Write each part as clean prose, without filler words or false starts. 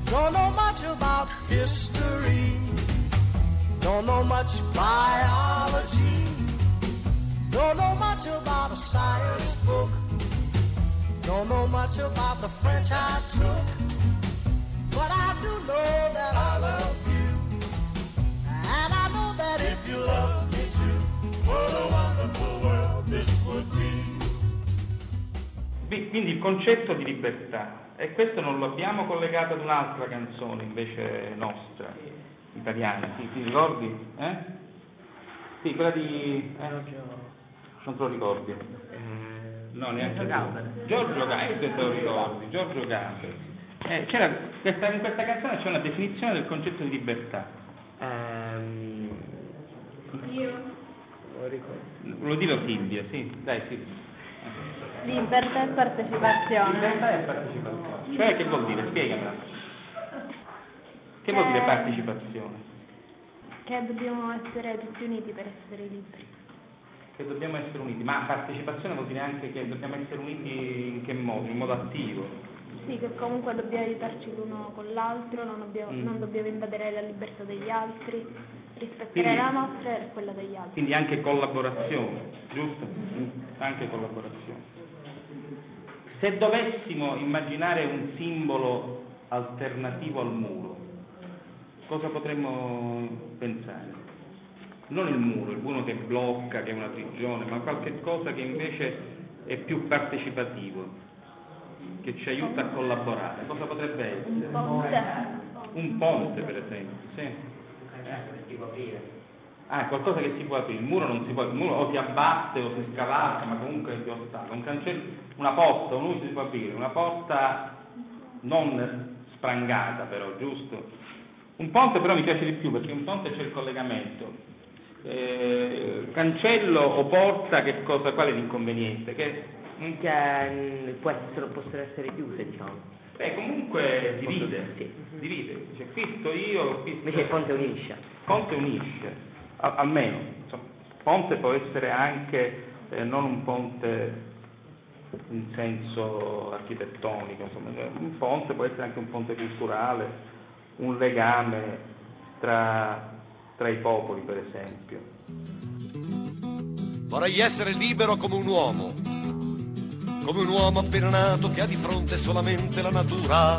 Don't know much about history. Don't know much biology. Don't know much about a science book. Don't know much about the French I took. But I do know that I love you. And I know that if you love me too, what a wonderful world this would be. Quindi il concetto di libertà, e questo non lo abbiamo collegato ad un'altra canzone invece nostra, italiana, ti ricordi? Sì, quella di... non te lo ricordi? No, neanche Giorgio Gaber, te lo ricordi? Giorgio Gaber. In questa canzone c'è una definizione del concetto di libertà. Io lo ricordo. Lo dirò Silvia, sì, dai Silvia. Libertà e partecipazione. Libertà e partecipazione. Cioè che vuol dire? Spiegamela. Che vuol dire partecipazione? Che dobbiamo essere tutti uniti per essere liberi. Che dobbiamo essere uniti, ma partecipazione vuol dire anche che dobbiamo essere uniti in che modo? In modo attivo? Sì, che comunque dobbiamo aiutarci l'uno con l'altro, non dobbiamo invadere la libertà degli altri, rispettare la nostra e quella degli altri. Quindi anche collaborazione, giusto? Anche collaborazione. Se dovessimo immaginare un simbolo alternativo al muro, cosa potremmo pensare? Non il muro che blocca, che è una prigione, ma qualche cosa che invece è più partecipativo, che ci aiuta a collaborare. Cosa potrebbe essere? Un ponte. Un ponte, per esempio, sì. Si può aprire. Qualcosa che si può aprire. Il muro non si può, il muro o si abbatte o si scavalca, ma comunque è più ostacolo. Un cancello, una porta, un uso si può aprire, una porta non sprangata però, giusto? Un ponte però mi piace di più, perché un ponte c'è il collegamento. Cancello o porta, che cosa? Qual è l'inconveniente? Che possono essere chiuse, diciamo. Comunque divide, sì. Divide. Cioè, qui sto io, qui sto... Invece il ponte unisce. Ponte unisce, almeno. Insomma, ponte può essere anche non un ponte in senso architettonico, insomma, un ponte può essere anche un ponte culturale, un legame tra i popoli, per esempio. Vorrei essere libero come un uomo appena nato che ha di fronte solamente la natura,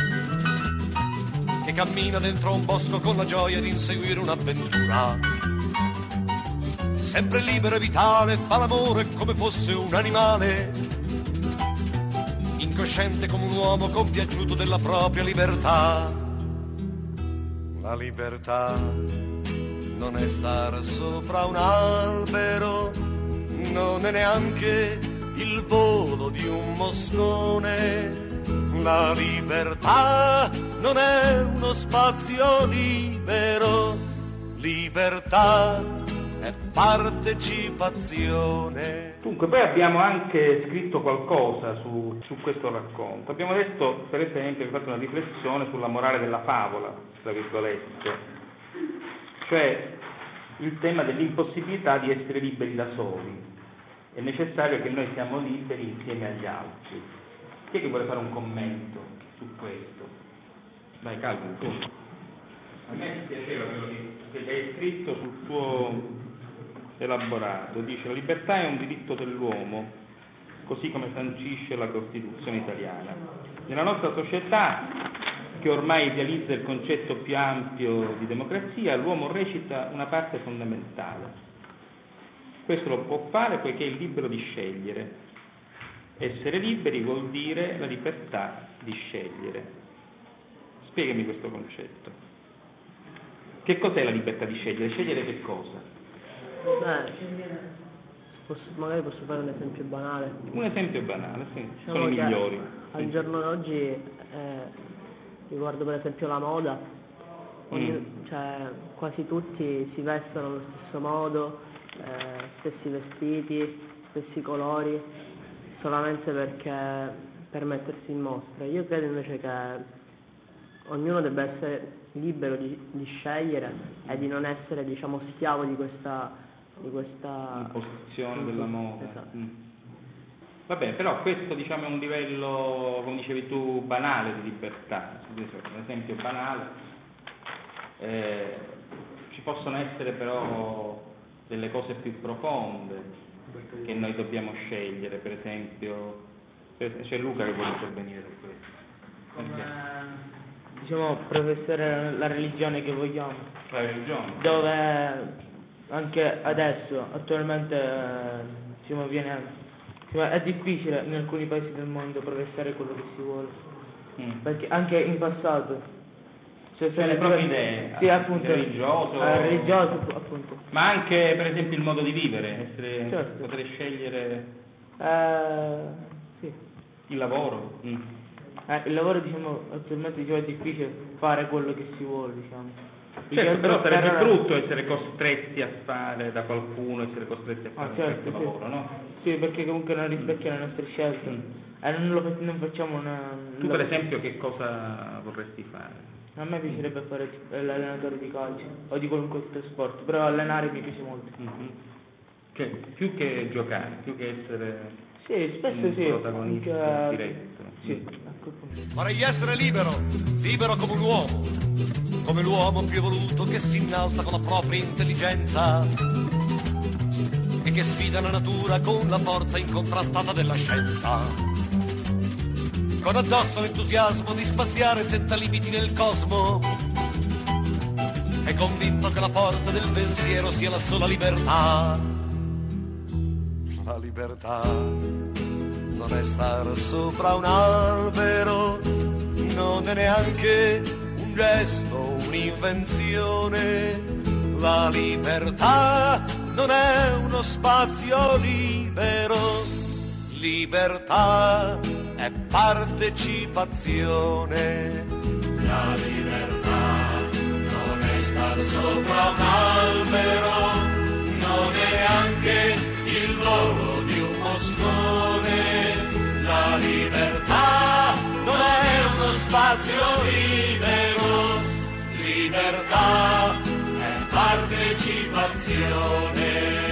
che cammina dentro un bosco con la gioia di inseguire un'avventura. Sempre libero e vitale, fa l'amore come fosse un animale, incosciente come un uomo compiaciuto della propria libertà. La libertà non è star sopra un albero, non è neanche il volo di un moscone. La libertà non è uno spazio libero, libertà è partecipazione. Dunque, poi abbiamo anche scritto qualcosa su questo racconto. Abbiamo detto, per esempio, fatto una riflessione sulla morale della favola, tra virgolette, cioè il tema dell'impossibilità di essere liberi da soli. È necessario che noi siamo liberi insieme agli altri. Chi è che vuole fare un commento su questo? Vai, Calvin, tu. A me piaceva quello che hai scritto sul tuo elaborato. Dice: la libertà è un diritto dell'uomo, così come sancisce la Costituzione italiana. Nella nostra società, che ormai idealizza il concetto più ampio di democrazia, l'uomo recita una parte fondamentale. Questo lo può fare poiché è libero di scegliere. Essere liberi vuol dire la libertà di scegliere. Spiegami questo concetto. Che cos'è la libertà di scegliere? Scegliere che cosa? Magari posso fare un esempio banale. Un esempio banale, sì, Diciamo sono i migliori. Al giorno d'oggi, riguardo per esempio la moda, cioè, quasi tutti si vestono allo stesso modo, stessi vestiti, stessi colori, solamente per mettersi in mostra. Io credo invece che ognuno debba essere libero di scegliere e di non essere, diciamo, schiavo di questa imposizione della moda. Esatto. Va bene, però questo diciamo è un livello, come dicevi tu, banale di libertà, un esempio banale. Ci possono essere però delle cose più profonde che noi dobbiamo scegliere, per esempio, c'è Luca che vuole intervenire su questo. Come, diciamo, professare la religione che vogliamo, La religione. dove anche adesso, attualmente, diciamo, è difficile in alcuni paesi del mondo professare quello che si vuole, perché anche in passato Cioè le proprie idee, sì, appunto, religioso, appunto. ma anche per esempio il modo di vivere, Certo. poter scegliere Sì. il lavoro. Il lavoro, diciamo, attualmente diciamo, è difficile fare quello che si vuole, diciamo. Certo, però sarebbe brutto essere costretti a fare da qualcuno, essere costretti a fare certo, questo lavoro, no? Sì, perché comunque non rispecchia le nostre scelte e non facciamo Tu per esempio che cosa vorresti fare? A me piacerebbe fare l'allenatore di calcio o di qualunque altro sport, però allenare mi piace molto. Cioè, più che giocare, più che essere Sì, spesso un sì. protagonista diretto. Sì, ecco appunto. Vorrei essere libero, libero come l'uomo più evoluto che si innalza con la propria intelligenza e che sfida la natura con la forza incontrastata della scienza. Con addosso l'entusiasmo di spaziare senza limiti nel cosmo, è convinto che la forza del pensiero sia la sola libertà. La libertà non è stare sopra un albero, non è neanche un gesto, un'invenzione. La libertà non è uno spazio libero, libertà è partecipazione. La libertà non è star sopra un albero, non è neanche il volo di un moscone. La libertà non è uno spazio libero, libertà è partecipazione.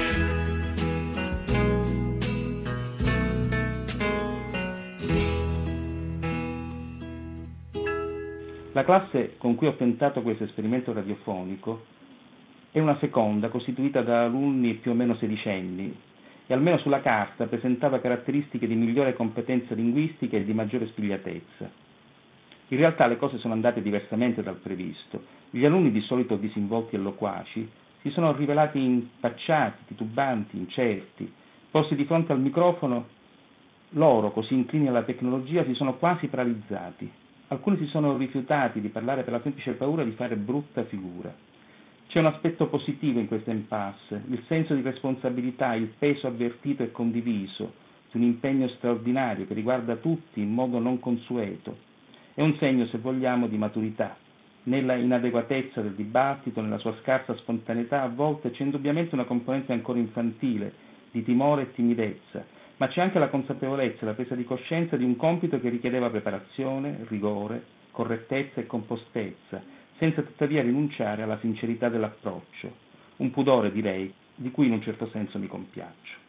La classe con cui ho tentato questo esperimento radiofonico è una seconda costituita da alunni più o meno sedicenni e almeno sulla carta presentava caratteristiche di migliore competenza linguistica e di maggiore spigliatezza. In realtà le cose sono andate diversamente dal previsto. Gli alunni, di solito disinvolti e loquaci, si sono rivelati impacciati, titubanti, incerti. Posti di fronte al microfono, loro, così inclini alla tecnologia, si sono quasi paralizzati. Alcuni si sono rifiutati di parlare per la semplice paura di fare brutta figura. C'è un aspetto positivo in questa impasse, il senso di responsabilità, il peso avvertito e condiviso di un impegno straordinario che riguarda tutti in modo non consueto. È un segno, se vogliamo, di maturità. Nella inadeguatezza del dibattito, nella sua scarsa spontaneità, a volte c'è indubbiamente una componente ancora infantile, di timore e timidezza, ma c'è anche la consapevolezza e la presa di coscienza di un compito che richiedeva preparazione, rigore, correttezza e compostezza, senza tuttavia rinunciare alla sincerità dell'approccio. Un pudore, direi, di cui in un certo senso mi compiaccio.